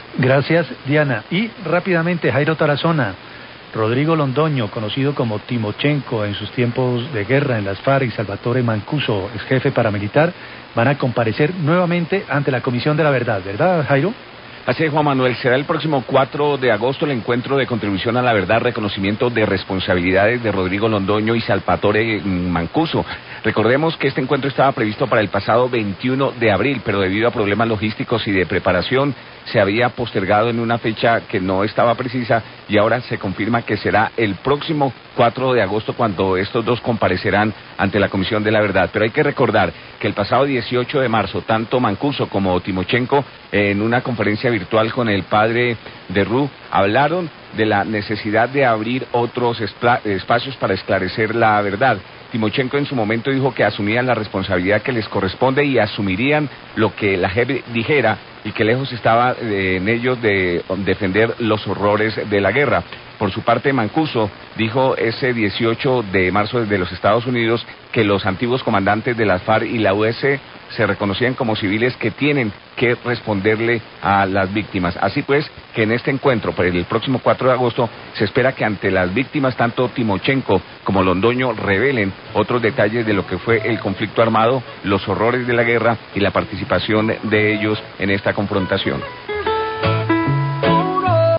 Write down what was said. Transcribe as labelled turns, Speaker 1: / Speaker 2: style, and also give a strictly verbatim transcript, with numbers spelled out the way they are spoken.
Speaker 1: Gracias, Diana. Y rápidamente, Jairo Tarazona, Rodrigo Londoño, conocido como Timochenko en sus tiempos de guerra en las FARC, y Salvatore Mancuso, ex jefe paramilitar, van a comparecer nuevamente ante la Comisión de la Verdad, ¿verdad, Jairo?
Speaker 2: Así es, Juan Manuel, será el próximo cuatro de agosto el encuentro de contribución a la verdad, reconocimiento de responsabilidades de Rodrigo Londoño y Salvatore Mancuso. Recordemos que este encuentro estaba previsto para el pasado veintiuno de abril, pero debido a problemas logísticos y de preparación se había postergado en una fecha que no estaba precisa y ahora se confirma que será el próximo cuatro de agosto cuando estos dos comparecerán ante la Comisión de la Verdad. Pero hay que recordar que el pasado dieciocho de marzo, tanto Mancuso como Timochenko, en una conferencia virtual con el padre de Ru, hablaron de la necesidad de abrir otros espacios para esclarecer la verdad. Timochenko en su momento dijo que asumían la responsabilidad que les corresponde y asumirían lo que la J E P dijera y que lejos estaba eh, en ellos de defender los horrores de la guerra. Por su parte, Mancuso dijo ese dieciocho de marzo desde los Estados Unidos que los antiguos comandantes de las FARC y la U S se reconocían como civiles que tienen que responderle a las víctimas. Así pues, que en este encuentro, para el próximo cuatro de agosto, se espera que ante las víctimas, tanto Timochenko como Londoño revelen otros detalles de lo que fue el conflicto armado, los horrores de la guerra y la participación de ellos en esta confrontación.